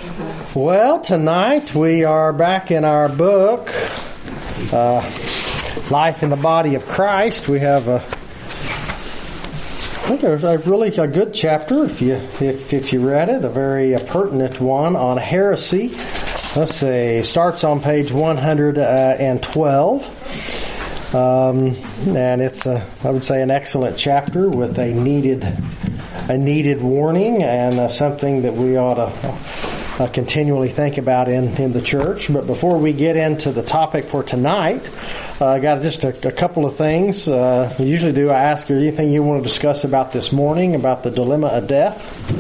Well, tonight we are back in our book, Life in the Body of Christ. We have I think there's a really good chapter if you read it, a very pertinent one on heresy. Let's see, starts on page 112. And it's I would say an excellent chapter with a needed warning and something that we ought to continually think about in the church. But before we get into the topic for tonight, I got just a couple of things. I usually do. I ask you anything you want to discuss about this morning, about the dilemma of death.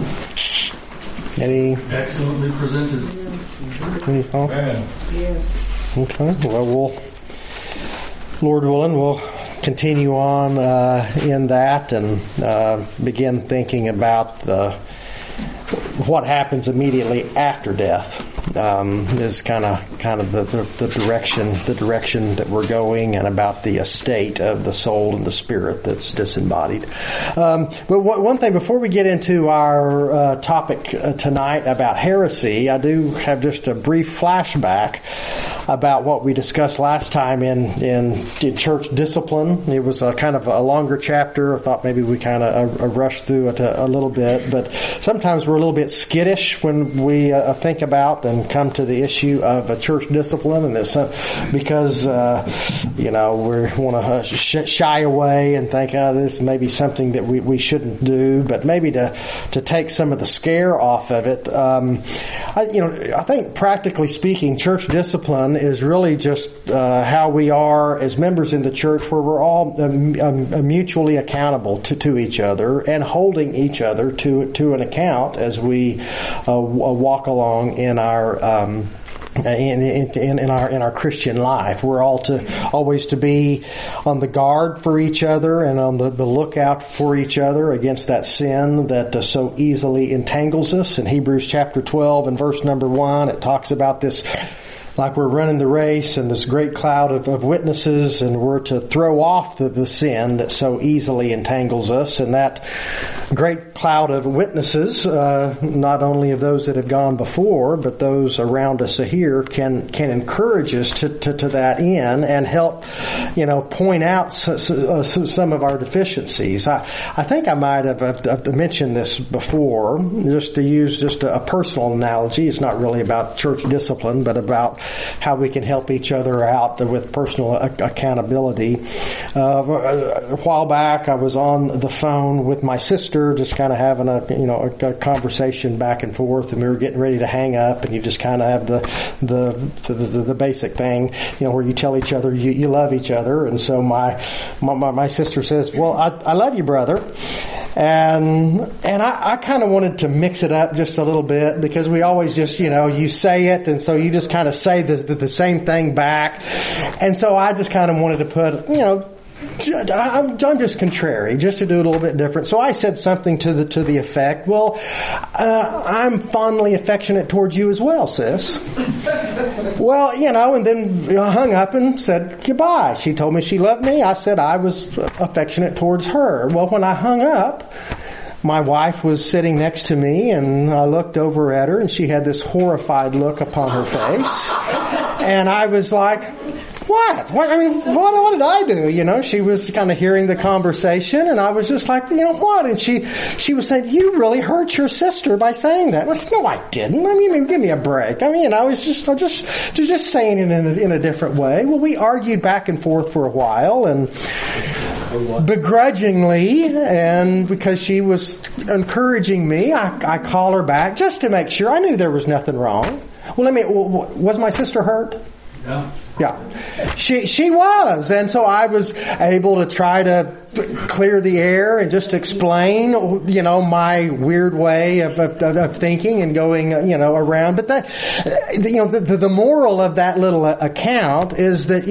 Any? Excellently presented. Any thoughts? Yes. Okay. Well, Lord willing, we'll continue on in that and begin thinking about what happens immediately after death. Is kind of the direction that we're going, and about the estate of the soul and the spirit that's disembodied. But one thing before we get into our topic tonight about heresy, I do have just a brief flashback about what we discussed last time in church discipline. It was a kind of a longer chapter. I thought maybe we kind of rushed through it a little bit, but sometimes we're a little bit skittish when we think about and come to the issue of church discipline, and it's because we want to shy away and think, this may be something that we shouldn't do, but maybe to take some of the scare off of it. I think practically speaking, church discipline is really just how we are as members in the church, where we're all mutually accountable to each other and holding each other to an account as we walk along in our in our Christian life. We're all always to be on the guard for each other and on the lookout for each other against that sin that so easily entangles us. In Hebrews chapter 12 and verse number 1, it talks about this, like we're running the race and this great cloud of witnesses, and we're to throw off the sin that so easily entangles us. And that great cloud of witnesses, not only of those that have gone before, but those around us here, can encourage us to that end and help, point out some of our deficiencies. I think I might have mentioned this before, just to use just a personal analogy. It's not really about church discipline, but about how we can help each other out with personal accountability. A while back, I was on the phone with my sister, just kind of having a conversation back and forth, and we were getting ready to hang up, and you just kind of have the basic thing, where you tell each other you love each other. And so my sister says, "Well, I love you, brother." And I kind of wanted to mix it up just a little bit, because we always just, you say it, and so you just kind of say the same thing back. And so I just kind of wanted to put, I'm just contrary, just to do it a little bit different. So I said something to the effect, "Well, I'm fondly affectionate towards you as well, sis." Well, and then I hung up and said goodbye. She told me she loved me. I said I was affectionate towards her. Well, when I hung up, my wife was sitting next to me, and I looked over at her, and she had this horrified look upon her face. And I was like, what did I do? She was kind of hearing the conversation, and I was just like, what? And she was saying, "You really hurt your sister by saying that." And I said, "No, I didn't. Give me a break. I was just saying it in a different way." Well, we argued back and forth for a while, and begrudgingly, and because she was encouraging me, I call her back just to make sure. I knew there was nothing wrong. Well, was my sister hurt? Yeah. She was. And so I was able to try to clear the air and just explain, my weird way of thinking and going, around. But the moral of that little account is that,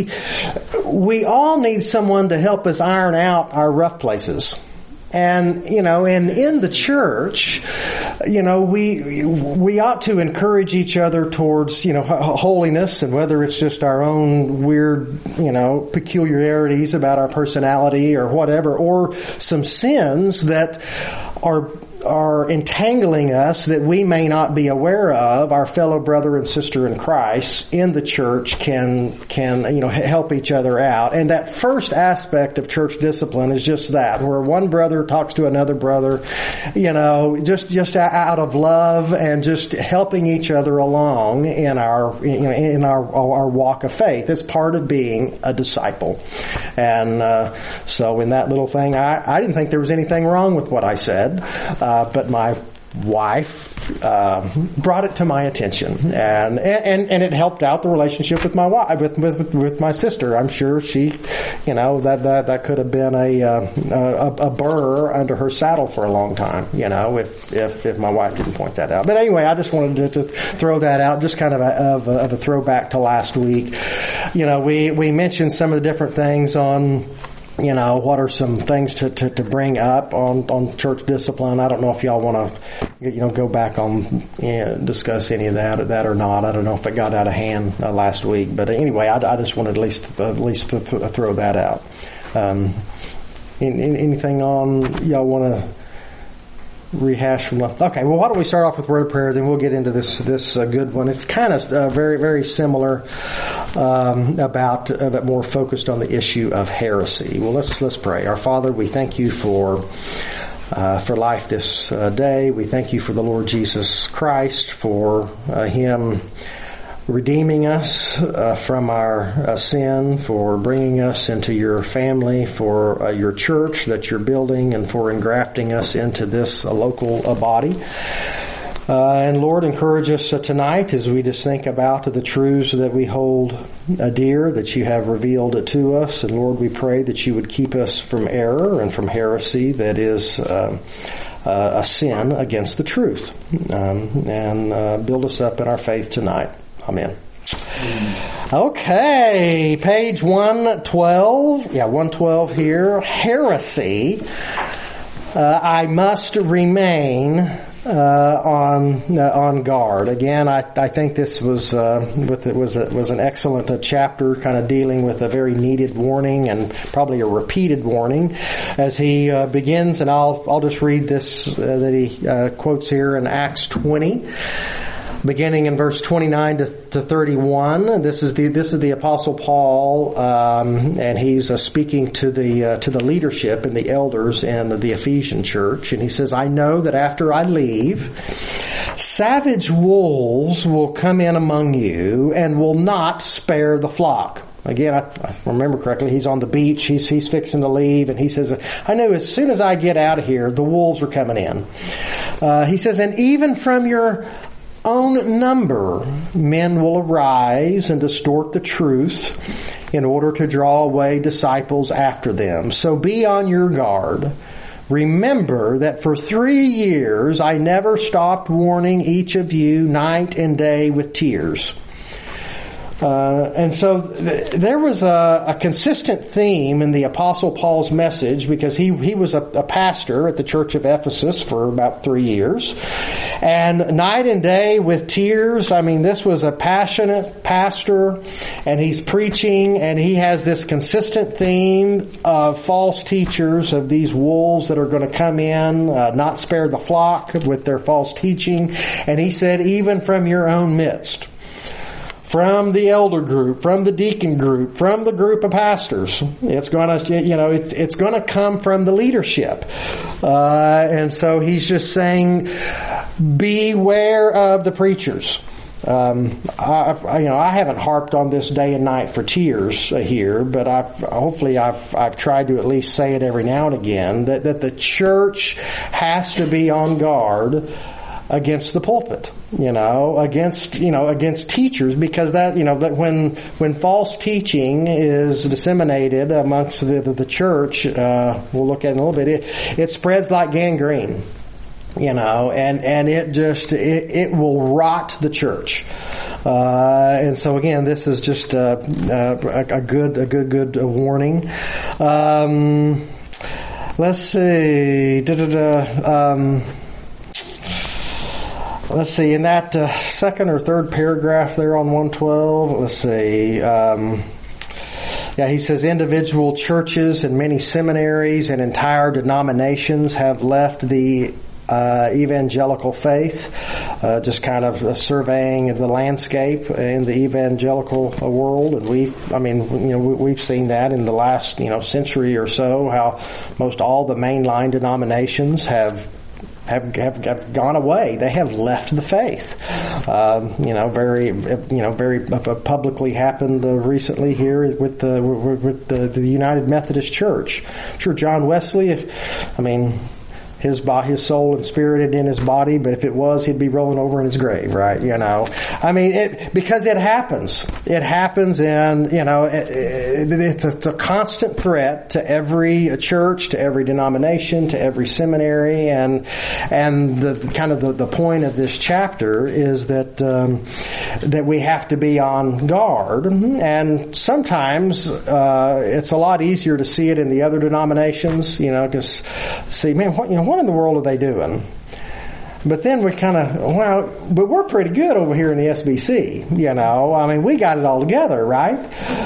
we all need someone to help us iron out our rough places. And, and in the church, we ought to encourage each other towards, holiness, and whether it's just our own weird, peculiarities about our personality or whatever, or some sins that are entangling us that we may not be aware of, our fellow brother and sister in Christ in the church can help each other out. And that first aspect of church discipline is just that, where one brother talks to another brother, just out of love and just helping each other along in our walk of faith. It's part of being a disciple. And so in that little thing, I didn't think there was anything wrong with what I said. But my wife brought it to my attention, and it helped out the relationship with my wife, with my sister. I'm sure she, that could have been a burr under her saddle for a long time, if my wife didn't point that out. But anyway, I just wanted to throw that out, just kind of a throwback to last week. We mentioned some of the different things on, what are some things to bring up on church discipline. I don't know if y'all want to, go back on, discuss any of that or not. I don't know if it got out of hand last week, but anyway, I just wanted at least to throw that out. Anything on y'all want to rehash from? Okay, well, why don't we start off with word of prayer, then we'll get into this good one. It's kind of very, very similar, but more focused on the issue of heresy. Well, let's pray. Our Father, we thank you for life this day. We thank you for the Lord Jesus Christ, for Him redeeming us from our sin, for bringing us into your family, for your church that you're building, and for engrafting us into this local body. And Lord, encourage us tonight as we just think about the truths that we hold dear, that you have revealed to us. And Lord, we pray that you would keep us from error and from heresy that is a sin against the truth, and build us up in our faith tonight. Amen. Okay, page 112. Yeah, 112 here. Heresy. I must remain on guard. Again, I think this was an excellent chapter, kind of dealing with a very needed warning and probably a repeated warning as he begins. And I'll just read this that he quotes here in Acts 20. Beginning in verse 29 to 31, this is the Apostle Paul, and he's speaking to the leadership and the elders in the Ephesian church, and he says, "I know that after I leave, savage wolves will come in among you and will not spare the flock." Again, I remember correctly, he's on the beach, he's fixing to leave, and he says, "I know as soon as I get out of here, the wolves are coming in." He says, "And even from your own number, men will arise and distort the truth in order to draw away disciples after them. So be on your guard. Remember that for 3 years I never stopped warning each of you night and day with tears." And so there was a consistent theme in the Apostle Paul's message, because he was a pastor at the church of Ephesus for about 3 years. And night and day with tears, I mean, this was a passionate pastor, and he's preaching, and he has this consistent theme of false teachers, of these wolves that are going to come in, not spare the flock with their false teaching. And he said, even from your own midst, from the elder group, from the deacon group, from the group of pastors. It's going to, it's going to come from the leadership. And so he's just saying, beware of the preachers. I haven't harped on this day and night for tears here, but I've tried to at least say it every now and again, that the church has to be on guard against the pulpit, against teachers, because that when false teaching is disseminated amongst the church, we'll look at it in a little bit, it spreads like gangrene, and it will rot the church. And so again, this is just a good warning. Let's see. let's see, in that second or third paragraph there on 112, let's see, he says individual churches and many seminaries and entire denominations have left the evangelical faith, just kind of surveying the landscape in the evangelical world. And we've seen that in the last, century or so, how most all the mainline denominations have gone away. They have left the faith. Very publicly happened recently here with the United Methodist Church. I'm sure John Wesley, his soul and spirit is in his body, but if it was, he'd be rolling over in his grave, right? Because it happens. It happens, and it's a constant threat to every church, to every denomination, to every seminary, and the point of this chapter is that we have to be on guard, and sometimes it's a lot easier to see it in the other denominations, just see, man, what in the world are they doing? But then we but we're pretty good over here in the SBC, we got it all together, right?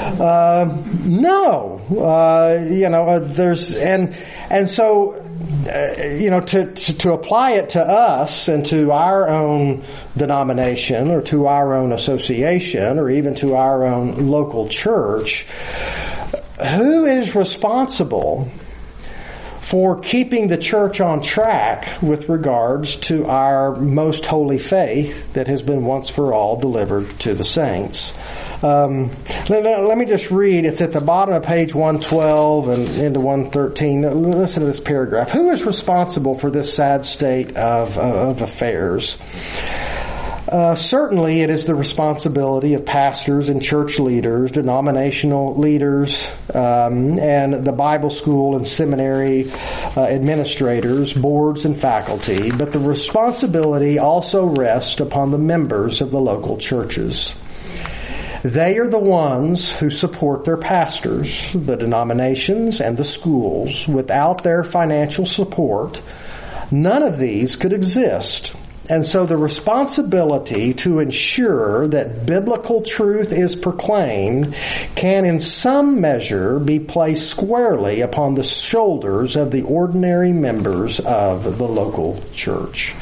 To apply it to us and to our own denomination or to our own association or even to our own local church, who is responsible for keeping the church on track with regards to our most holy faith that has been once for all delivered to the saints? Let me just read. It's at the bottom of page 112 and into 113. Listen to this paragraph. Who is responsible for this sad state of affairs? Certainly it is the responsibility of pastors and church leaders, denominational leaders, and the Bible school and seminary administrators, boards and faculty, but the responsibility also rests upon the members of the local churches. They are the ones who support their pastors, the denominations, and the schools. Without their financial support, none of these could exist. And so the responsibility to ensure that biblical truth is proclaimed can in some measure be placed squarely upon the shoulders of the ordinary members of the local church.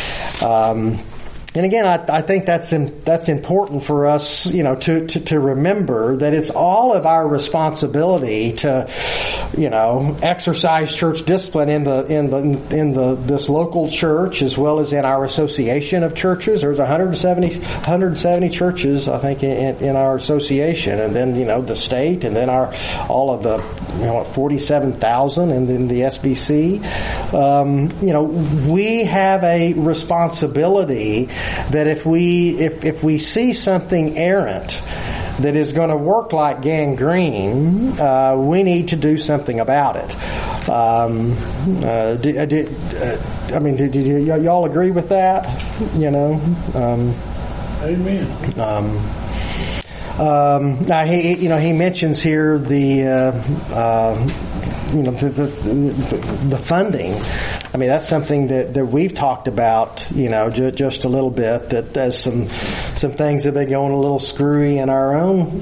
And again, I think that's important for us, to remember that it's all of our responsibility to, exercise church discipline in this local church as well as in our association of churches. There's 170 churches, I think, in our association, and then the state, and then all of the 47,000 in the SBC. We have a responsibility that if we see something errant that is going to work like gangrene, we need to do something about it. Did y'all agree with that? Amen. Now he mentions here the funding. That's something that we've talked about, just a little bit, that as some things have been going a little screwy in our own,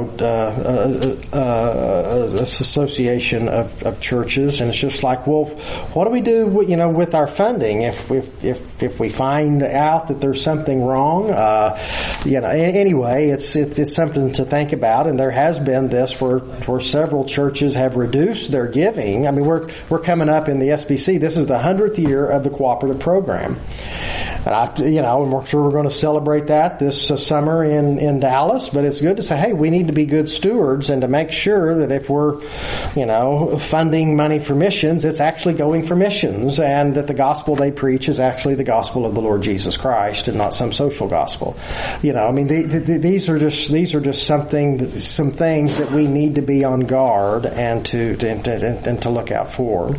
association of churches. And it's just like, well, what do we do, with our funding if we find out that there's something wrong? Anyway, it's something to think about. And there has been this where several churches have reduced their giving. We're coming up in the SBC. This is the 100th year of the cooperative program. And and we're sure we're going to celebrate that this summer in Dallas, but it's good to say, hey, we need to be good stewards and to make sure that if we're, funding money for missions, it's actually going for missions, and that the gospel they preach is actually the gospel of the Lord Jesus Christ and not some social gospel. These are just some things that we need to be on guard and to look out for.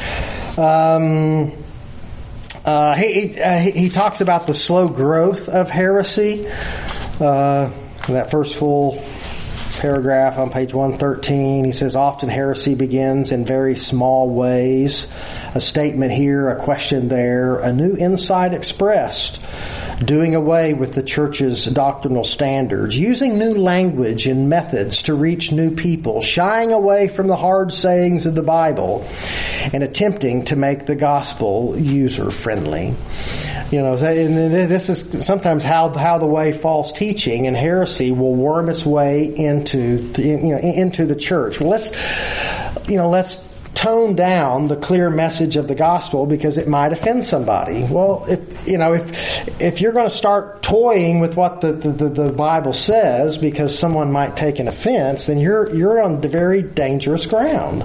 He talks about the slow growth of heresy. That first full paragraph on page 113. He says, often heresy begins in very small ways. A statement here, a question there, a new insight expressed. Doing away with the church's doctrinal standards, using new language and methods to reach new people, shying away from the hard sayings of the Bible, and attempting to make the gospel user-friendly. You know, and this is sometimes how the way false teaching and heresy will worm its way into the church. Well, let's tone down the clear message of the gospel because it might offend somebody. Well, if you're going to start toying with what the Bible says because someone might take an offense, then you're on the very dangerous ground.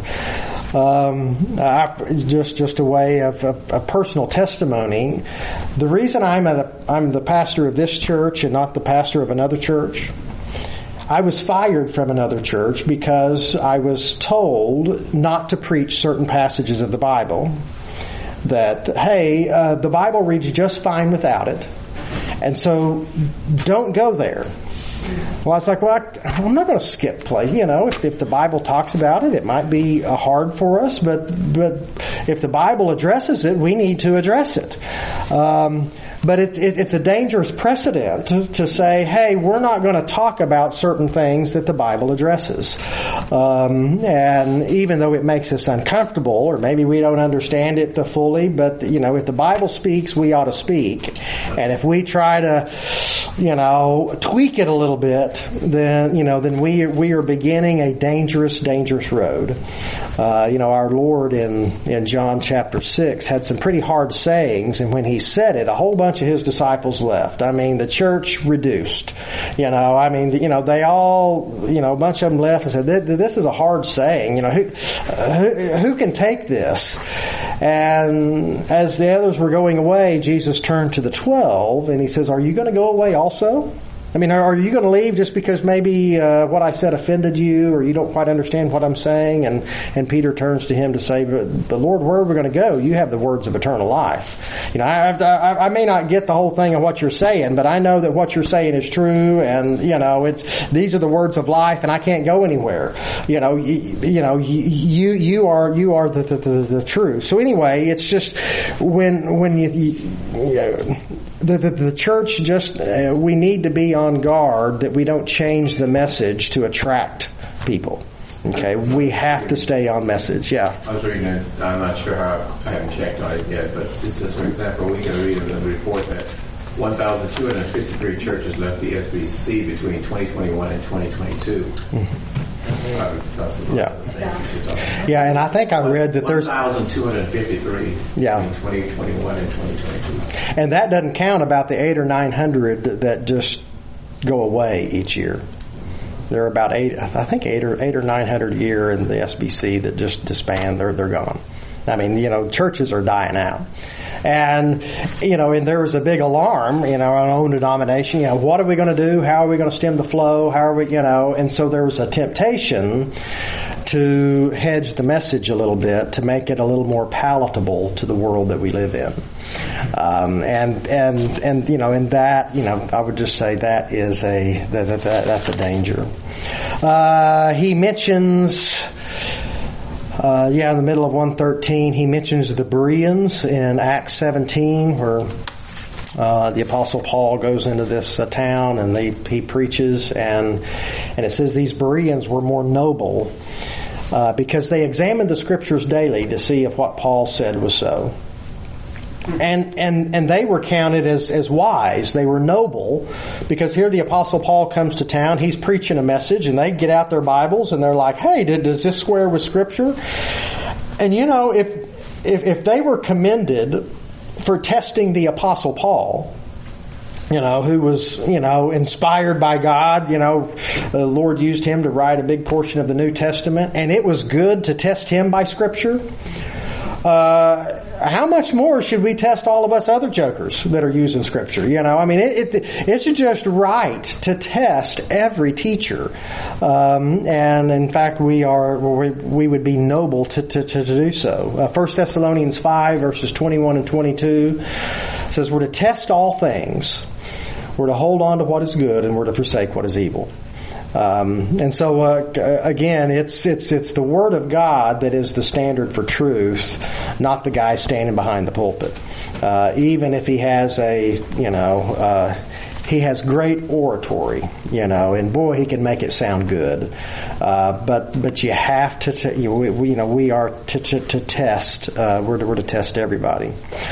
Just a way of a personal testimony. The reason I'm the pastor of this church and not the pastor of another church, I was fired from another church because I was told not to preach certain passages of the Bible. That, hey, the Bible reads just fine without it, and so don't go there. Well, I was like, well, I'm not going to skip play. You know, if the Bible talks about it, it might be hard for us, but if the Bible addresses it, we need to address it. But it's a dangerous precedent to say, hey, we're not going to talk about certain things that the Bible addresses. And even though it makes us uncomfortable, or maybe we don't understand it fully, but, you know, if the Bible speaks, we ought to speak. And if we try to, tweak it a little bit, then we are beginning a dangerous road. Our Lord in John chapter 6 had some pretty hard sayings, and when he said it, a whole bunch of his disciples left. I mean, the church reduced. They all, a bunch of them left and said, this is a hard saying. Who can take this? And as the others were going away, Jesus turned to the 12 and he says, are you going to go away also? I mean, are you going to leave just because maybe what I said offended you, or you don't quite understand what I'm saying? And Peter turns to him to say, but Lord, where are we going to go? You have the words of eternal life. I may not get the whole thing of what you're saying, but I know that what you're saying is true, and these are the words of life, and I can't go anywhere. You are the truth. So anyway, it's just when the church we need to be on guard that we don't change the message to attract people. Okay, we have to stay on message. Yeah. I was reading it. I'm not sure how. I haven't checked on it yet, but this is, for example, we can read in the report that 1,253 churches left the SBC between 2021 and 2022. Mm-hmm. Yeah, and I think I read that there's 1,253 between 2021 and 2022, and that doesn't count about the 800 or 900 that just go away each year. There are about 8 or 900 a year in the SBC that just disband. They're gone. I mean, churches are dying out. And, and there was a big alarm, in our own denomination, what are we going to do? How are we going to stem the flow? How are we, and so there was a temptation to hedge the message a little bit, to make it a little more palatable to the world that we live in. In that, I would just say that is that's a danger. He mentions, in the middle of 113, he mentions the Bereans in Acts 17, where the Apostle Paul goes into this town and he preaches, and it says these Bereans were more noble because they examined the Scriptures daily to see if what Paul said was so. And they were counted as wise. They were noble because here the Apostle Paul comes to town. He's preaching a message, and they get out their Bibles and they're like, "Hey, does this square with Scripture?" And if they were commended for testing the Apostle Paul, who was, inspired by God, the Lord used him to write a big portion of the New Testament, and it was good to test him by Scripture. How much more should we test all of us other jokers that are using Scripture? It's just right to test every teacher. And in fact, we would be noble to do so. 1 Thessalonians 5 verses 21 and 22 says we're to test all things. We're to hold on to what is good, and we're to forsake what is evil. And so again, it's the Word of God that is the standard for truth, not the guy standing behind the pulpit. Even if he has he has great oratory, and boy, he can make it sound good. But you have to, we are to test. We're to test everybody.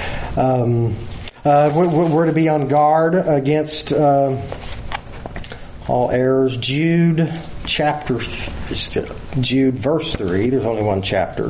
We're to be on guard against all errors. Jude verse 3. There's only one chapter.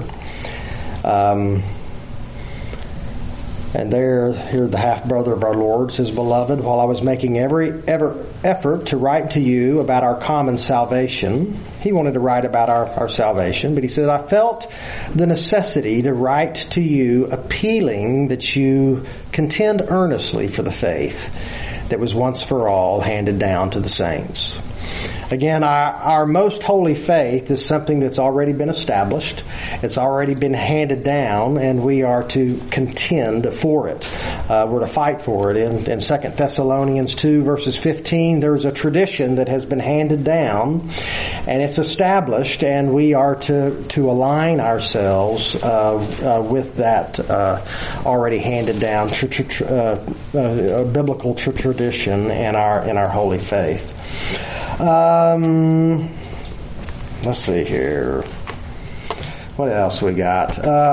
And here the half-brother of our Lord says, "Beloved, while I was making every effort to write to you about our common salvation," he wanted to write about our salvation, but he said, "I felt the necessity to write to you appealing that you contend earnestly for the faith that was once for all handed down to the saints." Again, our most holy faith is something that's already been established. It's already been handed down, and we are to contend for it. We're to fight for it. In 2 Thessalonians 2 verses 15, there's a tradition that has been handed down, and it's established, and we are to align ourselves with that already handed down biblical tradition in our holy faith. Let's see here. What else we got?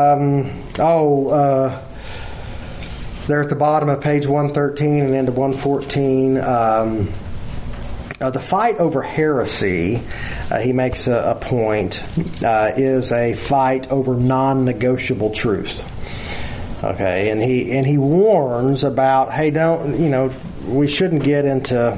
There at the bottom of page 113 and into 114, the fight over heresy, he makes a point, is a fight over non-negotiable truth. Okay, and he warns about, hey, we shouldn't get into,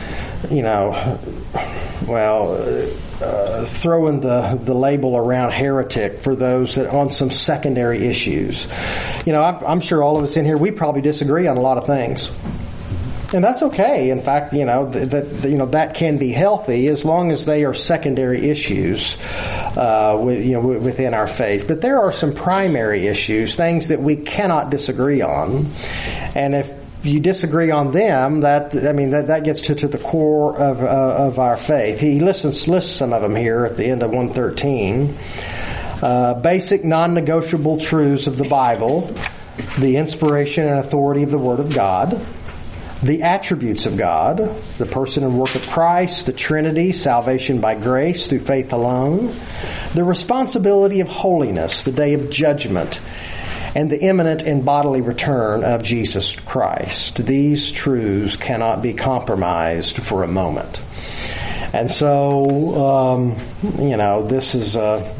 throwing the label around heretic for those that on some secondary issues. I'm sure all of us in here, we probably disagree on a lot of things. And that's okay. In fact, that can be healthy as long as they are secondary issues, within our faith. But there are some primary issues, things that we cannot disagree on. And if you disagree on them, that gets to the core of our faith. He lists some of them here at the end of 113. Basic non-negotiable truths of the Bible, the inspiration and authority of the Word of God, the attributes of God, the person and work of Christ, the Trinity, salvation by grace through faith alone, the responsibility of holiness, the day of judgment, and the imminent and bodily return of Jesus Christ. These truths cannot be compromised for a moment. And so, this is,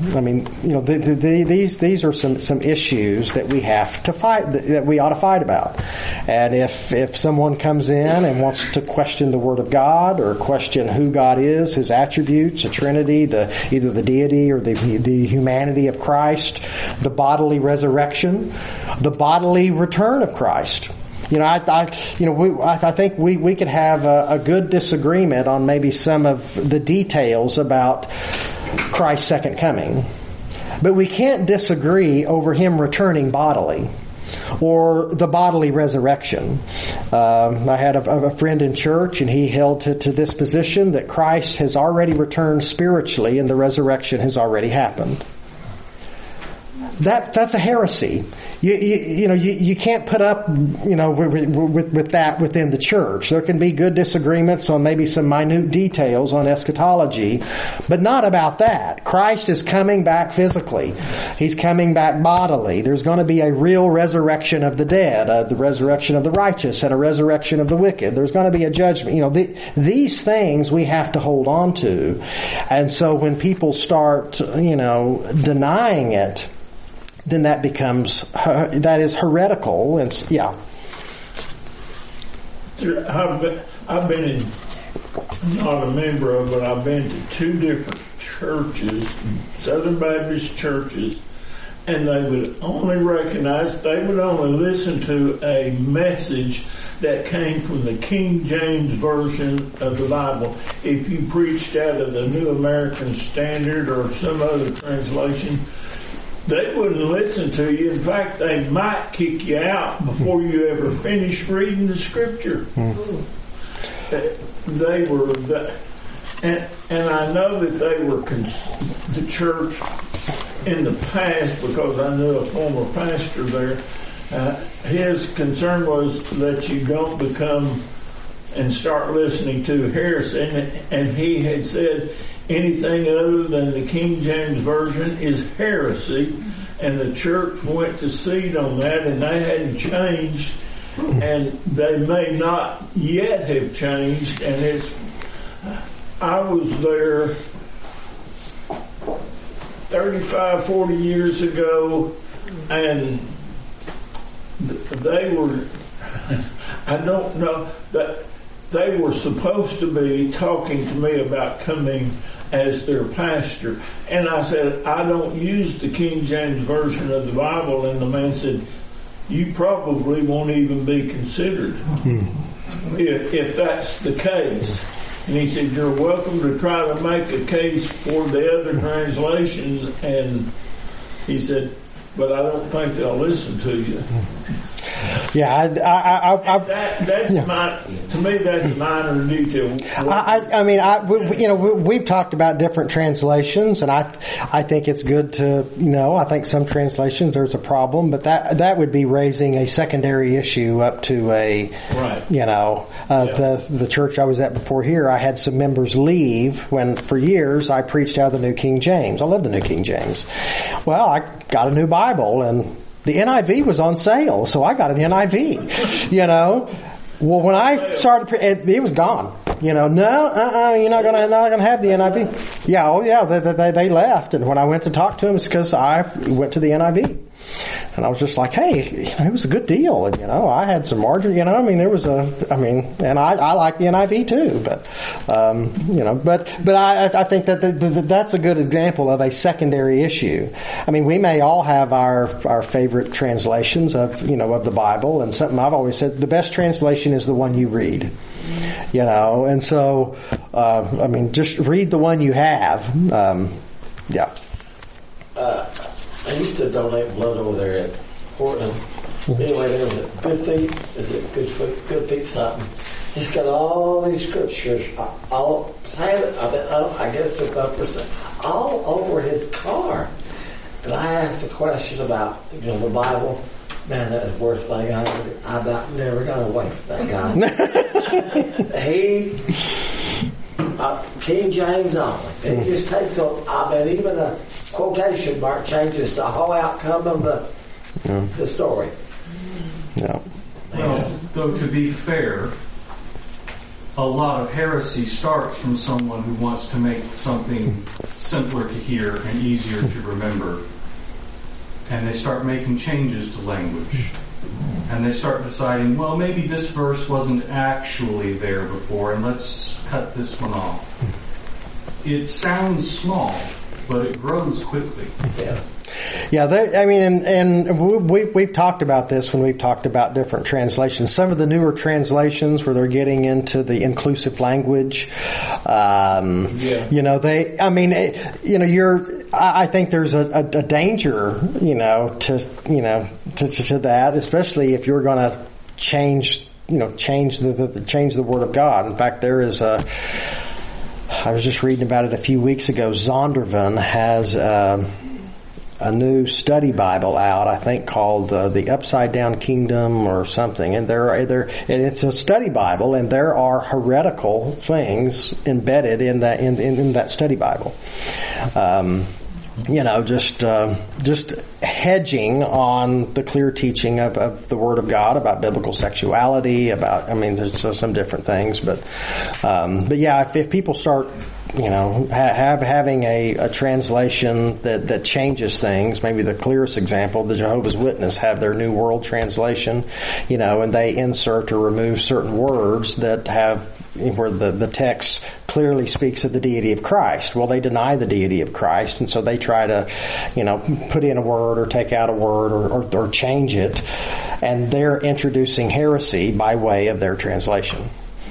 these are some issues that we have to fight, that we ought to fight about. And if someone comes in and wants to question the Word of God or question who God is, His attributes, the Trinity, either the deity or the humanity of Christ, the bodily resurrection, the bodily return of Christ. I think we could have a good disagreement on maybe some of the details about Christ's second coming. But we can't disagree over Him returning bodily or the bodily resurrection. I had a friend in church, and he held to this position that Christ has already returned spiritually and the resurrection has already happened. That's a heresy. You can't put up, with that within the church. There can be good disagreements on maybe some minute details on eschatology, but not about that. Christ is coming back physically. He's coming back bodily. There's going to be a real resurrection of the dead, the resurrection of the righteous, and a resurrection of the wicked. There's going to be a judgment. These things we have to hold on to. And so when people start, denying it, then that is heretical. And I've been not a member of, but I've been to two different churches, Southern Baptist churches, and they would only listen to a message that came from the King James Version of the Bible. If you preached out of the New American Standard or some other translation, they wouldn't listen to you. In fact, they might kick you out before you ever finish reading the Scripture. They were And I know that they were the church in the past, because I knew a former pastor there. His concern was that you don't become and start listening to heresy, and he had said anything other than the King James Version is heresy, and the church went to seed on that, and they hadn't changed, and they may not yet have changed, and I was there 35, 40 years ago, and they were, I don't know, that they were supposed to be talking to me about coming as their pastor. And I said, I don't use the King James Version of the Bible. And the man said, you probably won't even be considered if that's the case. And he said, you're welcome to try to make a case for the other translations. And he said, but I don't think they'll listen to you. Yeah, to me, that's a minor detail. We've talked about different translations, and I think it's good to, I think some translations there's a problem, but that would be raising a secondary issue up to right. The church I was at before here, I had some members leave when for years I preached out of the New King James. I love the New King James. Well, I got a new Bible, and the NIV was on sale, so I got an NIV, Well, when I started, it was gone. You're not gonna have the NIV. Yeah, oh yeah, they left, and when I went to talk to them, it's because I went to the NIV. And I was just like, hey, it was a good deal. And, I had some margin, and I like the NIV too, but I think that that's a good example of a secondary issue. We may all have our favorite translations of the Bible, and something I've always said, the best translation is the one you read. And so, just read the one you have. Yeah. I used to donate blood over there at Portland. Anyway, there was a Good Feet. Is it Good Feet something? He's got all these scriptures all planted. I guess there's about % all over his car. And I asked a question about the Bible. Man, that's the worst thing I about never got away from that guy. King James only. It just takes even a quotation mark changes the whole outcome of the story. Yeah. Well, though to be fair, a lot of heresy starts from someone who wants to make something simpler to hear and easier to remember. And they start making changes to language. And they start deciding, well, maybe this verse wasn't actually there before, and let's cut this one off. It sounds small, but it grows quickly. Yeah, and we've talked about this when we've talked about different translations. Some of the newer translations where they're getting into the inclusive language, I think there's a danger, to that, especially if you're going to change the Word of God. In fact, I was just reading about it a few weeks ago. Zondervan has a new study Bible out, I think called the Upside Down Kingdom or something, and it's a study Bible, and there are heretical things embedded in that study Bible. Just hedging on the clear teaching of the Word of God about biblical sexuality, there's just some different things, but yeah, if people start, having a translation that changes things, maybe the clearest example, the Jehovah's Witness have their New World Translation, and they insert or remove certain words that have, where the text clearly speaks of the deity of Christ. Well, they deny the deity of Christ, and so they try to, put in a word or take out a word or change it, and they're introducing heresy by way of their translation.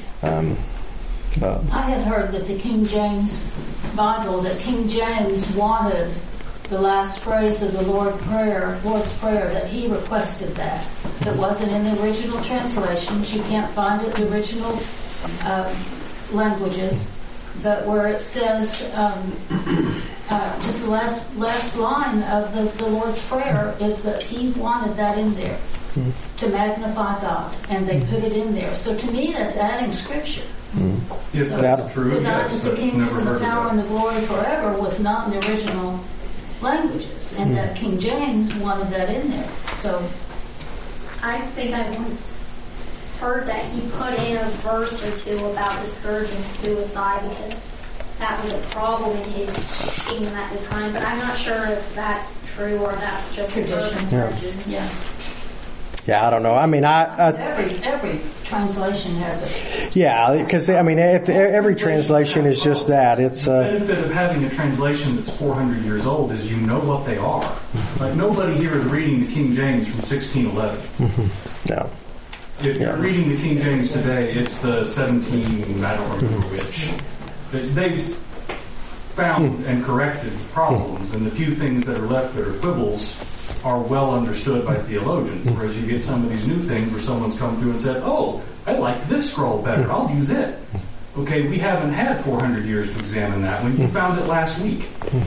I had heard that the King James Bible, that King James wanted the last phrase of the Lord's Prayer, that he requested that. It wasn't in the original translations. You can't find it in the original languages. but where it says, just the last line of the Lord's Prayer is that he wanted that in there to magnify God, and they put it in there. So to me, that's adding scripture. If So that's true, the God yes, is the but kingdom never and the heard power of and the glory forever was not in the original languages, and that King James wanted that in there. So I think I once heard that he put in a verse or two about discouraging suicide because that was a problem in his kingdom at the time, but I'm not sure if that's true or that's just tradition. tradition. Yeah. Yeah, I don't know. I mean, Every translation has it. yeah, because I mean, every translation is just that. It's The benefit of having a translation that's 400 years old is you know what they are. Like nobody here is reading the King James from 1611. no. If you're reading the King James today, it's the 17, I don't remember which. They've found and corrected problems, and the few things that are left that are quibbles are well understood by theologians, whereas you get some of these new things where someone's come through and said, oh, I liked this scroll better, I'll use it. Okay, we haven't had 400 years to examine that when you found it last week.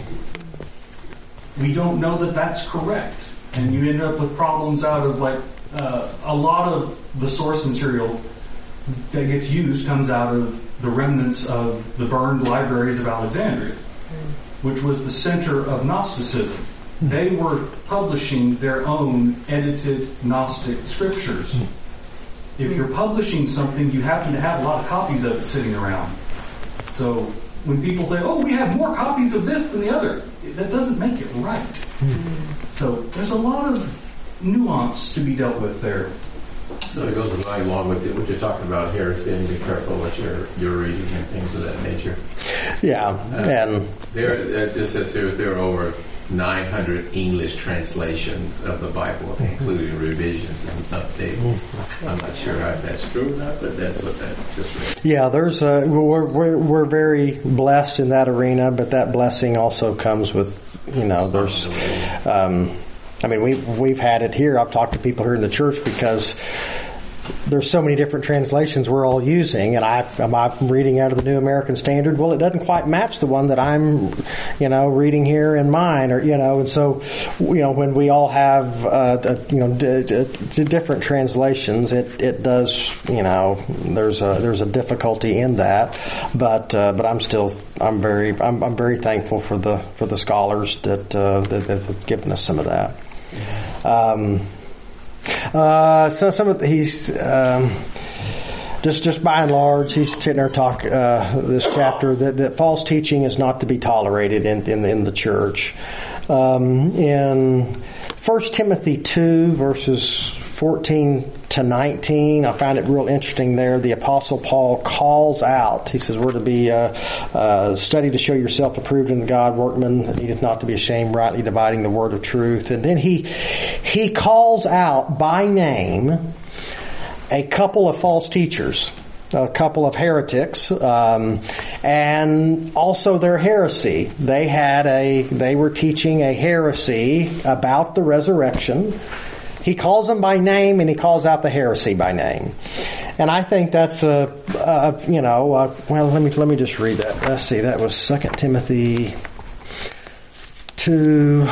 We don't know that that's correct, and you end up with problems out of like a lot of the source material that gets used comes out of the remnants of the burned libraries of Alexandria, which was the center of Gnosticism. They were publishing their own edited Gnostic scriptures. If you're publishing something, you happen to have a lot of copies of it sitting around. So when people say, oh, we have more copies of this than the other, that doesn't make it right. So there's a lot of nuance to be dealt with there. So it goes right along with what you're talking about here, is then be careful what you're reading and things of that nature. Yeah, and It just says here there are over 900 English translations of the Bible, including revisions and updates. I'm not sure if that's true or not, but that's what that just read. yeah, there's we're very blessed in that arena, but that blessing also comes with, there's. I mean, we've had it here. I've talked to people here in the church because there's so many different translations we're all using, and I'm reading out of the New American Standard. Well, it doesn't quite match the one that I'm, reading here in mine, or and so, when we all have, different translations, it does, there's a difficulty in that, but I'm very thankful for the scholars that have given us some of that. So some of he's just by and large, he's sitting there this chapter that false teaching is not to be tolerated in the church. In 1 Timothy 2 verses 14 to 19, I find it real interesting there. The Apostle Paul calls out, he says, we're to be study to show yourself approved in God, workman that needeth not to be ashamed, rightly dividing the word of truth. And then he calls out by name a couple of false teachers, a couple of heretics, and also their heresy. They were teaching a heresy about the resurection. He calls them by name, and he calls out the heresy by name. And I think that's well, let me just read that. Let's see, that was 2 Timothy 2,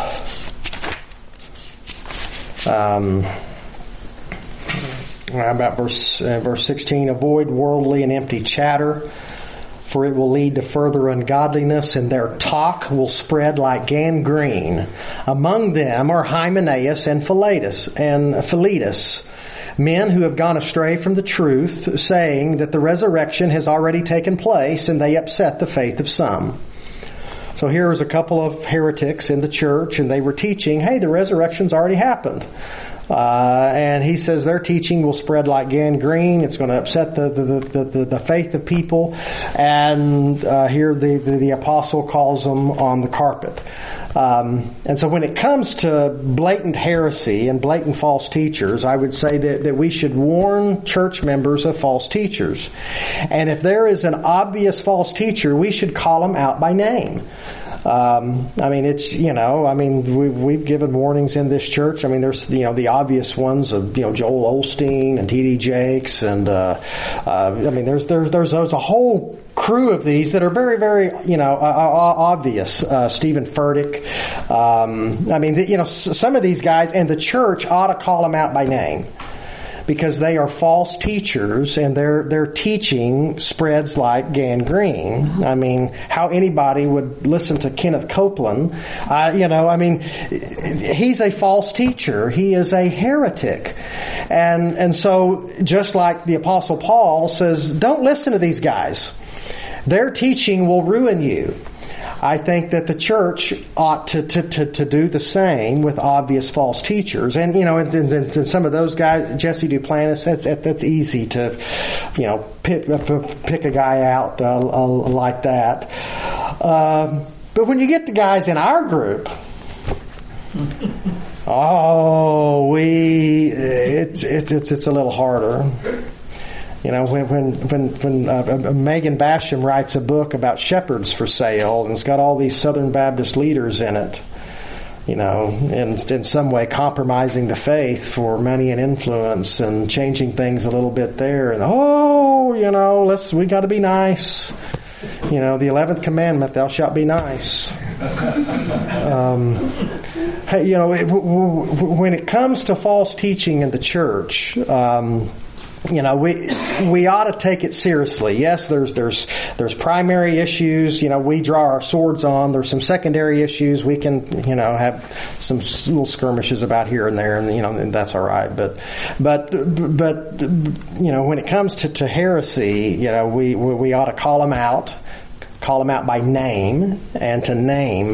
about verse 16, avoid worldly and empty chatter, for it will lead to further ungodliness, and their talk will spread like gangrene. Among them are Hymenaeus and Philetus, men who have gone astray from the truth, saying that the resurrection has already taken place, and they upset the faith of some. So here was a couple of heretics in the church, and they were teaching, hey, the resurrection's already happened. And he says their teaching will spread like gangrene. It's going to upset the faith of people. And here the apostle calls them on the carpet. And so when it comes to blatant heresy and blatant false teachers, I would say that we should warn church members of false teachers. And if there is an obvious false teacher, we should call them out by name. We've given warnings in this church. I mean, there's, the obvious ones of, Joel Osteen and T.D. Jakes and, there's a whole crew of these that are very, very, obvious. Stephen Furtick. Some of these guys, and the church ought to call them out by name, because they are false teachers, and their teaching spreads like gangrene. I mean, how anybody would listen to Kenneth Copeland? He's a false teacher. He is a heretic. And so, just like the Apostle Paul says, don't listen to these guys. Their teaching will ruin you. I think that the church ought to do the same with obvious false teachers. And, and some of those guys, Jesse Duplantis, that's easy to, pick a guy out, like that. But when you get the guys in our group, it's a little harder. When Megan Basham writes a book about shepherds for sale, and it's got all these Southern Baptist leaders in it, and in some way compromising the faith for money and influence and changing things a little bit there, and we got to be nice. The 11th commandment, thou shalt be nice. When it comes to false teaching in the church, we ought to take it seriously. Yes, there's primary issues, we draw our swords on. There's some secondary issues we can, have some little skirmishes about here and there, and that's all right. But when it comes to heresy, we ought to call them out by name, and to name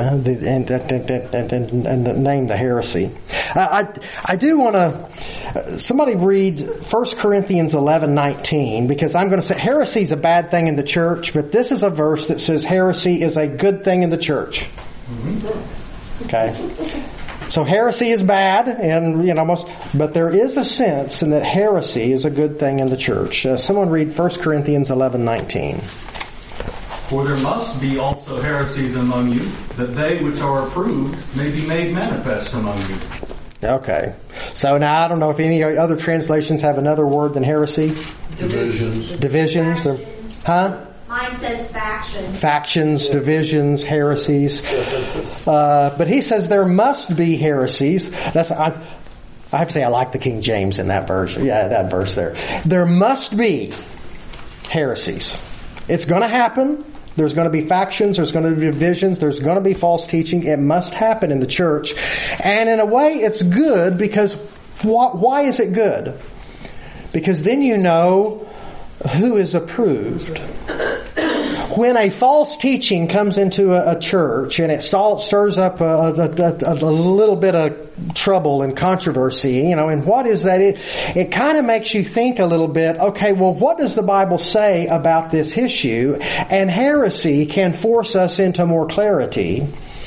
name the heresy. I do want to somebody read 1 Corinthians 11:19, because I'm going to say heresy is a bad thing in the church, but this is a verse that says heresy is a good thing in the church. Okay. So heresy is bad, and but there is a sense in that heresy is a good thing in the church. Someone read 1 Corinthians 11:19. For there must be also heresies among you, that they which are approved may be made manifest among you. Okay. So now I don't know if any other translations have another word than heresy. Divisions. Factions. Huh? Mine says factions. Factions, divisions, heresies. But he says there must be heresies. I have to say I like the King James in that verse. Yeah, that verse there. There must be heresies. It's going to happen. There's going to be factions. There's going to be divisions. There's going to be false teaching. It must happen in the church. And in a way, it's good, because why is it good? Because then you know who is approved. When a false teaching comes into a church and it stirs up a little bit of trouble and controversy, and what is that? It kind of makes you think a little bit, okay, well, what does the Bible say about this issue? And heresy can force us into more clarity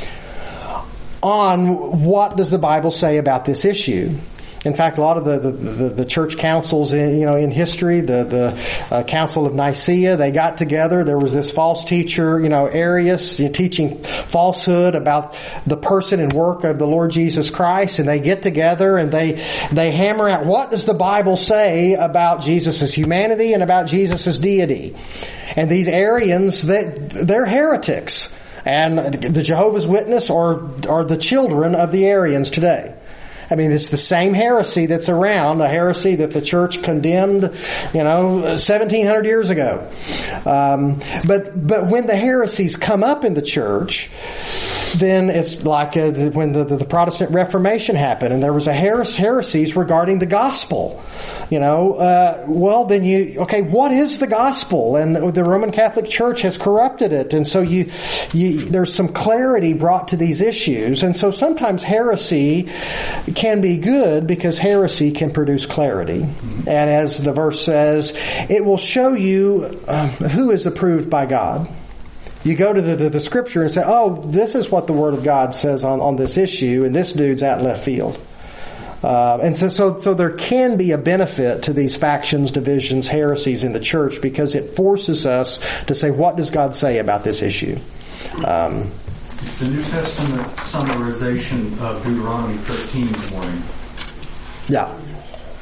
on what does the Bible say about this issue. In fact, a lot of the church councils in history, the Council of Nicaea, they got together. There was this false teacher, Arius, teaching falsehood about the person and work of the Lord Jesus Christ, and they get together and they hammer out what does the Bible say about Jesus' humanity and about Jesus' deity. And these Arians, they're heretics, and the Jehovah's Witnesses are the children of the Arians today. I mean, it's the same heresy that's around, a heresy that the church condemned, 1,700 years ago. But when the heresies come up in the church, then it's like when the Protestant Reformation happened, and there was a heresies regarding the gospel. Well, then what is the gospel? And the Roman Catholic Church has corrupted it, and so there's some clarity brought to these issues. And so sometimes heresy can be good, because heresy can produce clarity. And as the verse says, it will show you who is approved by God. You go to the scripture and say, oh, this is what the Word of God says on this issue, and this dude's out left field. And so there can be a benefit to these factions, divisions, heresies in the church, because it forces us to say, what does God say about this issue? The New Testament summarization of Deuteronomy 13 this morning. Yeah.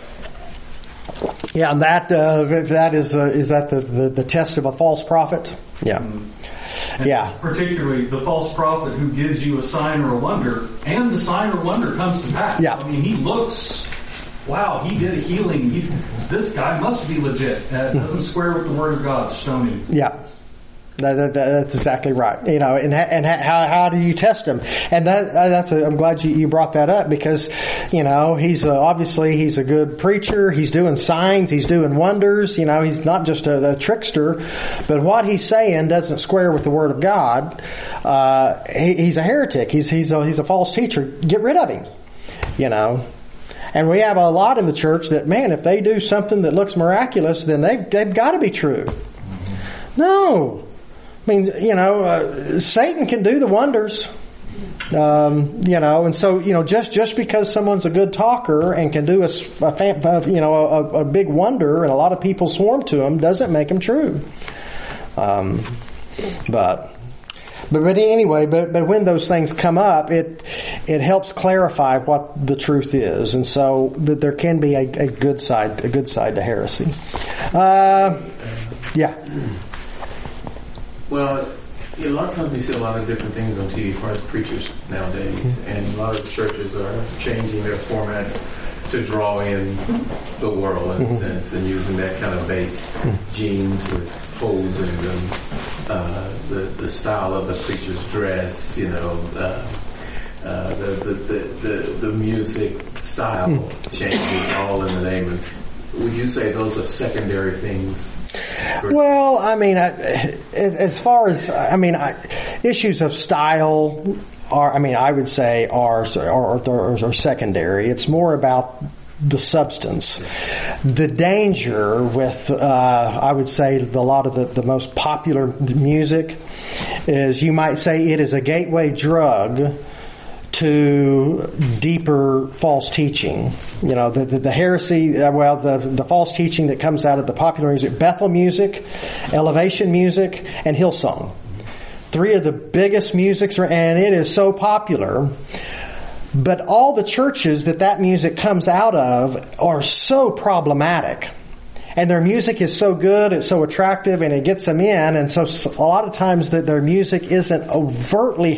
Yeah, and that is that the test of a false prophet? Yeah. And Yeah. particularly the false prophet who gives you a sign or a wonder, and the sign or wonder comes to pass. Yeah. I mean, he looks, wow, he did a healing. This guy must be legit. Doesn't square with the Word of God. Stone him. Yeah. That's exactly right. You know, and how do you test him? And I'm glad you brought that up, because, you know, he's obviously he's a good preacher. He's doing signs. He's doing wonders. You know, he's not just a trickster, but what he's saying doesn't square with the Word of God. He's a heretic. He's a false teacher. Get rid of him. You know. And we have a lot in the church that, man, if they do something that looks miraculous, then they've got to be true. No. I mean, you know, Satan can do the wonders, you know, and so, you know, just because someone's a good talker and can do a big wonder and a lot of people swarm to him doesn't make him true. But anyway, but when those things come up, it helps clarify what the truth is, and so that there can be a good side to heresy. Yeah. Well, a lot of times we see a lot of different things on TV for us preachers nowadays, and a lot of churches are changing their formats to draw in the world, in a sense, and using that kind of bait, jeans with holes in them, the style of the preacher's dress, you know, the music style changes, all in the name of. Would you say those are secondary things? Well, I mean, as far as, I mean, issues of style are, I mean, I would say are secondary. It's more about the substance. The danger with, I would say, a lot of the most popular music is, you might say, it is a gateway drug to deeper false teaching. You know, the heresy, the false teaching that comes out of the popular music, Bethel music, Elevation music, and Hillsong. 3 of the biggest musics, and it is so popular. But all the churches that music comes out of are so problematic. And their music is so good, it's so attractive, and it gets them in. And so a lot of times that their music isn't overtly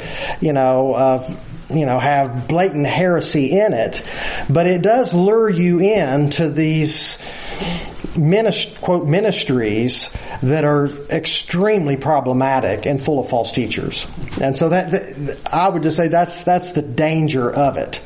have blatant heresy in it, but it does lure you in to these quote ministries that are extremely problematic and full of false teachers. And so that I would just say that's the danger of it.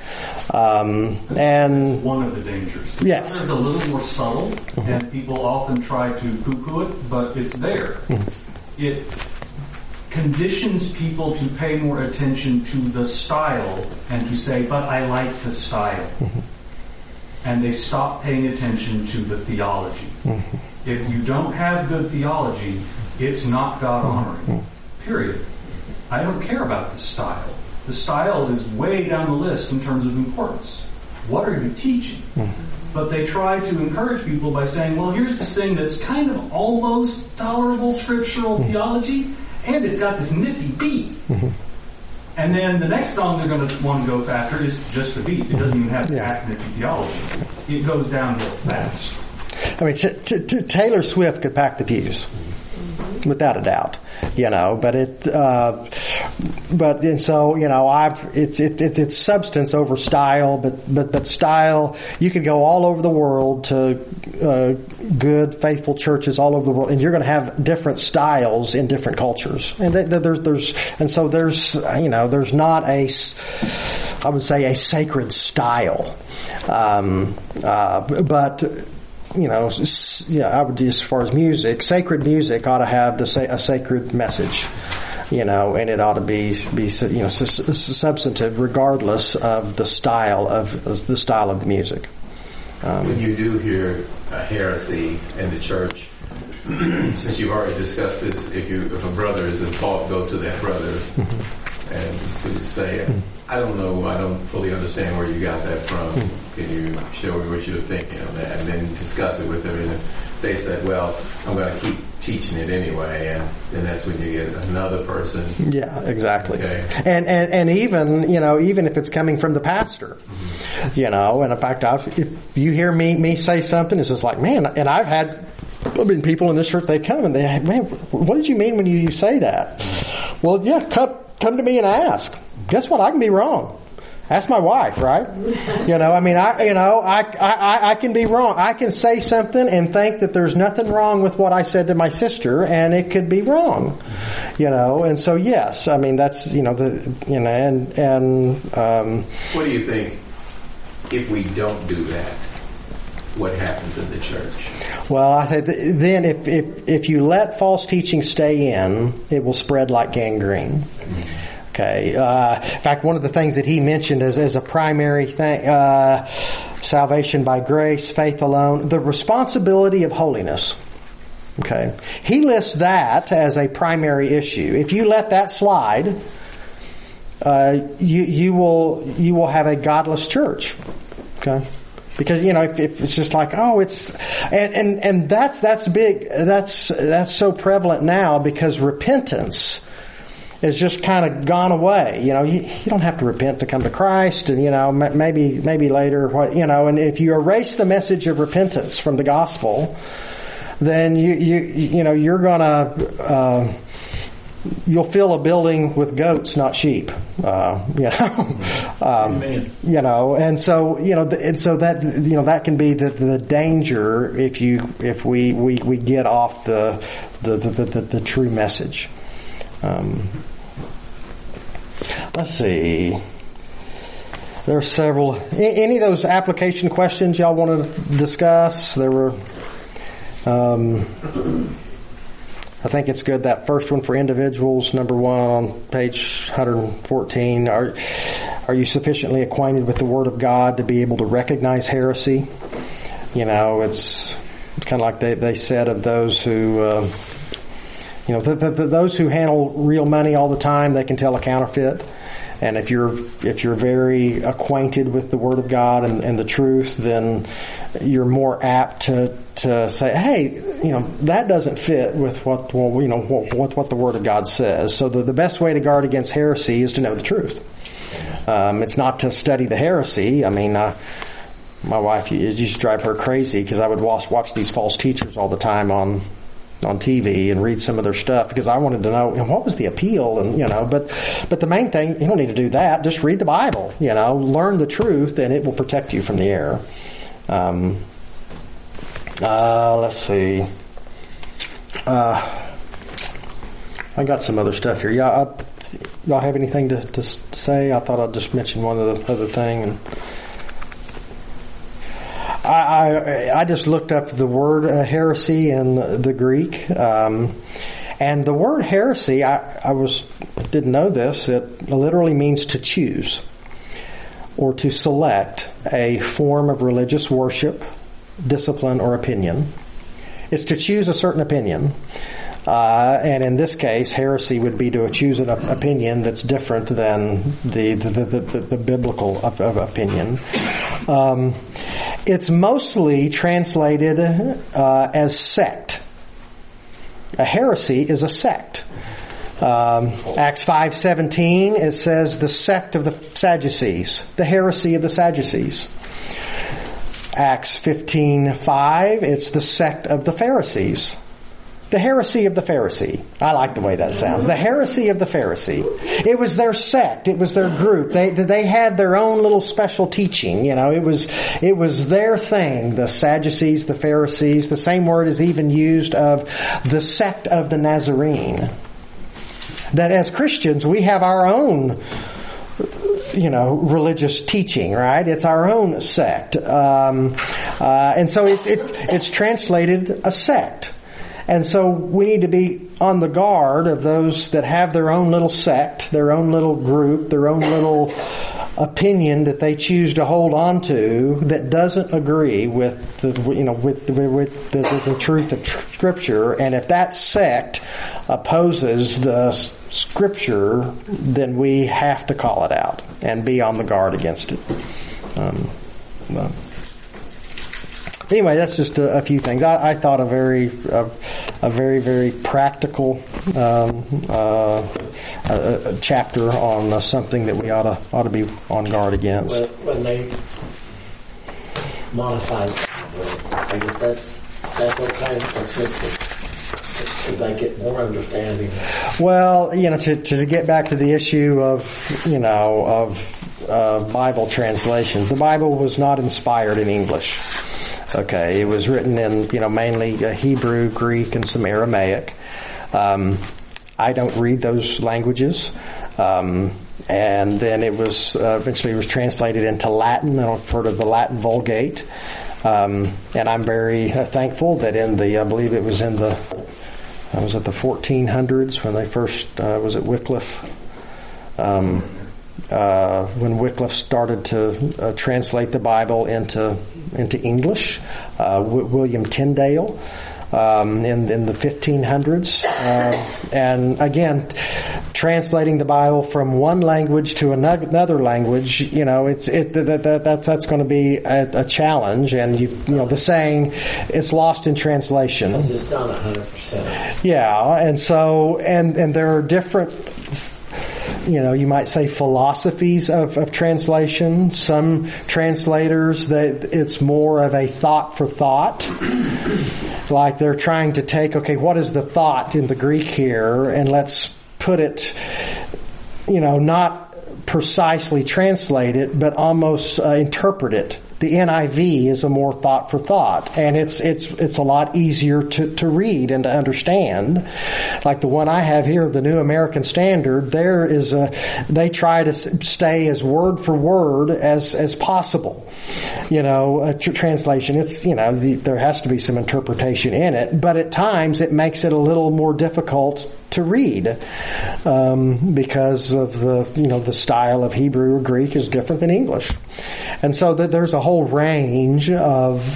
And one of the dangers. Yes. It's a little more subtle, and people often try to poo-poo it, but it's there. It conditions people to pay more attention to the style and to say, but I like the style. And they stop paying attention to the theology. If you don't have good theology, it's not God-honoring. Period. I don't care about the style. The style is way down the list in terms of importance. What are you teaching? But they try to encourage people by saying, well, here's this thing that's kind of almost tolerable scriptural theology, and it's got this nifty beat. And then the next song they're going to want to go after is just the beat. It doesn't even have the nifty theology. It goes downhill fast. I mean, Taylor Swift could pack the pews, without a doubt. You know, but and so, you know, it's substance over style, but style, you could go all over the world to good, faithful churches all over the world, and you're going to have different styles in different cultures. And there's not I would say a sacred style. But you know, I would, as far as music, sacred music ought to have a sacred message, you know, and it ought to be substantive regardless of the style of the music. When you do hear a heresy in the church, since you've already discussed this, if a brother is in fault, go to that brother and to say, I don't know, I don't fully understand where you got that from. Can you show me what you're thinking of that? And then discuss it with them. And if they said, well, I'm going to keep teaching it anyway, and then that's when you get another person. Yeah, exactly. Okay. And even, you know, even if it's coming from the pastor, you know, and in fact, if you hear me say something, it's just like, man, and I've had I mean, people in this church, they come and they, man, what did you mean when you say that? Well, yeah, come to me and ask. Guess what? I can be wrong. Ask my wife, right? I mean, I can be wrong. I can say something and think that there's nothing wrong with what I said to my sister, and it could be wrong. And so yes, I mean that's What do you think if we don't do that? What happens in the church? Well, I say then if you let false teaching stay in, it will spread like gangrene. Okay. In fact, one of the things that he mentioned as a primary thing, salvation by grace, faith alone, the responsibility of holiness. Okay. He lists that as a primary issue. If you let that slide, you will have a godless church. Okay. Because, if it's just like, and that's big, that's so prevalent now because repentance has just kind of gone away. You don't have to repent to come to Christ, and maybe later, and if you erase the message of repentance from the gospel, then you're gonna you'll fill a building with goats, not sheep. Amen. And so that can be the danger if we get off the true message. Let's see. There are several. Any of those application questions y'all want to discuss? There were. I think it's good, that first one for individuals, number 1 on page 114. Are you sufficiently acquainted with the Word of God to be able to recognize heresy? It's kind of like they said of those who, those who handle real money all the time, they can tell a counterfeit. And if you're very acquainted with the Word of God and the truth, then you're more apt to say, hey, that doesn't fit with what the Word of God says. So the best way to guard against heresy is to know the truth. It's not to study the heresy. I mean, my wife, it used to drive her crazy because I would watch these false teachers all the time on TV and read some of their stuff because I wanted to know what was the appeal, and but the main thing, you don't need to do that. Just read the Bible, learn the truth, and it will protect you from the error. Let's see. I got some other stuff here. Y'all have anything to say? I thought I'd just mention one other thing. And I just looked up the word heresy in the Greek, and the word heresy, I didn't know this. It literally means to choose or to select a form of religious worship, discipline, or opinion. It's to choose a certain opinion. And in this case, heresy would be to choose an opinion that's different than the biblical opinion. It's mostly translated as sect. A heresy is a sect. Acts 5:17, it says the sect of the Sadducees, the heresy of the Sadducees. Acts 15:5, it's the sect of the Pharisees. The heresy of the Pharisee. I like the way that sounds. The heresy of the Pharisee. It was their sect. It was their group. They had their own little special teaching. It was their thing. The Sadducees, the Pharisees. The same word is even used of the sect of the Nazarene. That as Christians, we have our own religious teaching, right? It's our own sect. And so it's translated a sect. And so we need to be on the guard of those that have their own little sect, their own little group, their own little opinion that they choose to hold on to that doesn't agree with the truth of Scripture. And if that sect opposes the Scripture, then we have to call it out and be on the guard against it. Anyway, that's just a few things. I thought a very, very practical chapter on something that we ought to be on guard against. When they modified, I guess that's that's okay and simple to make it more understanding. Well, to get back to the issue of Bible translations, the Bible was not inspired in English. Okay, it was written in, mainly Hebrew, Greek, and some Aramaic. I don't read those languages. And then it was, eventually it was translated into Latin. I don't know if you've heard of the Latin Vulgate. And I'm very thankful that I believe it was I was at the 1400s when they first, was it Wycliffe? When Wycliffe started to translate the Bible into English, William Tyndale, in the 1500s, and again, translating the Bible from one language to another language, that's going to be a challenge, and the saying, it's lost in translation. It's done 100%. Yeah, and so, and there are different, you might say philosophies of translation. Some translators, it's more of a thought for thought. Like they're trying to take, okay, what is the thought in the Greek here? And let's put it, not precisely translate it, but almost interpret it. The NIV is a more thought for thought, and it's a lot easier to read and to understand. Like the one I have here, the New American Standard, they try to stay as word for word as possible. A translation, it's, there has to be some interpretation in it, but at times it makes it a little more difficult to read, because of the style of Hebrew or Greek is different than English. And so there's a whole range of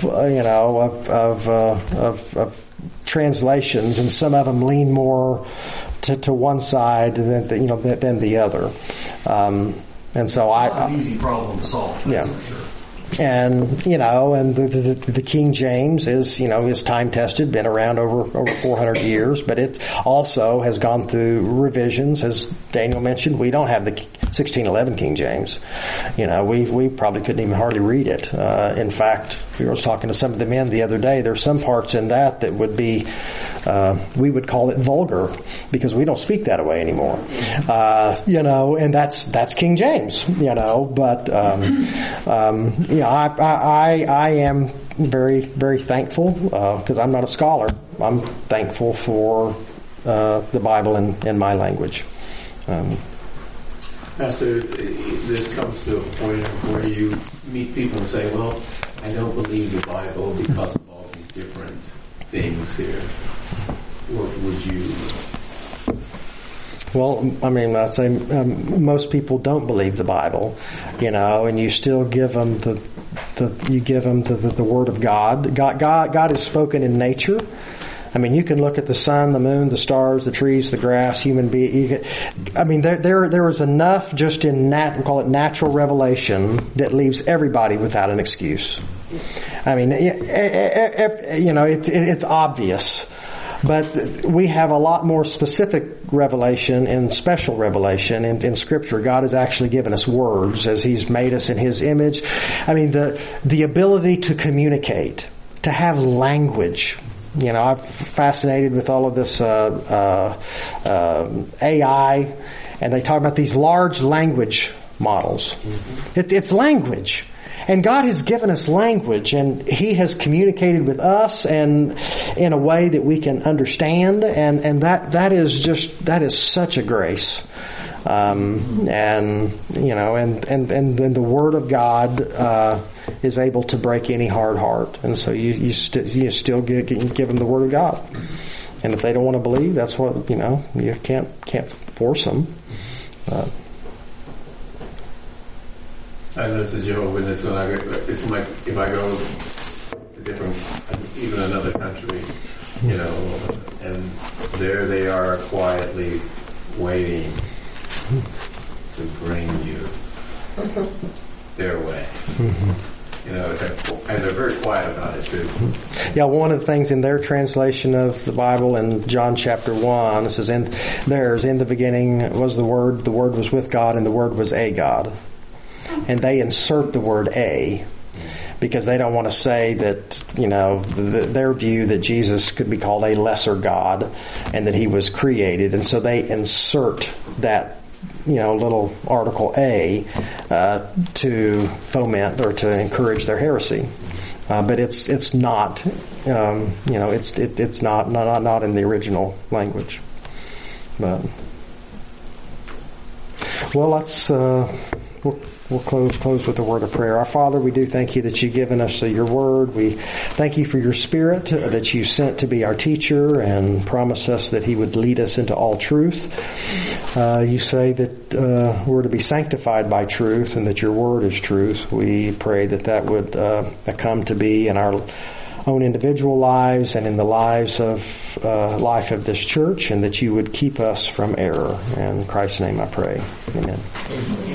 translations, and some of them lean more to one side than the other. And so not an easy problem to solve. Yeah. For sure. And, and the King James is time tested, been around over 400 years, but it also has gone through revisions. As Daniel mentioned, we don't have the 1611 King James. We probably couldn't even hardly read it. In fact, I was talking to some of the men the other day, there's some parts in that would be, we would call it vulgar, because we don't speak that way anymore. And that's King James, but, I am very, very thankful, because I'm not a scholar. I'm thankful for the Bible in my language. Pastor, this comes to a point where you meet people and say, well, I don't believe the Bible because of all these different things here. What would you... Well, I'd say most people don't believe the Bible, and you still give them the Word of God. God is spoken in nature. You can look at the sun, the moon, the stars, the trees, the grass, human being. There is enough just in we call it natural revelation that leaves everybody without an excuse. It's obvious. But we have a lot more specific revelation and special revelation in Scripture. God has actually given us words as He's made us in His image. The ability to communicate, to have language. I'm fascinated with all of this AI, and they talk about these large language models. It's language. And God has given us language, and He has communicated with us and in a way that we can understand, and that is such a grace. And the Word of God is able to break any hard heart, and so you still give them the Word of God. And if they don't want to believe, that's what you can't force them. I know it's a Jehovah's Witness it's like if I go to even another country, and there they are quietly waiting to bring you their way. And they're very quiet about it too. Yeah, one of the things in their translation of the Bible in John chapter 1, it says, in the beginning was the Word was with God, and the Word was a God. And they insert the word a, because they don't want to say that, their view that Jesus could be called a lesser God and that he was created. And so they insert that, little article A, to foment or to encourage their heresy. But it's not, it's not in the original language. But, well, let's, we'll close with a word of prayer. Our Father, we do thank you that you've given us your word. We thank you for your Spirit that you sent to be our teacher and promise us that he would lead us into all truth. You say that we're to be sanctified by truth and that your word is truth. We pray that would come to be in our own individual lives and in the lives of life of this church, and that you would keep us from error. In Christ's name I pray. Amen.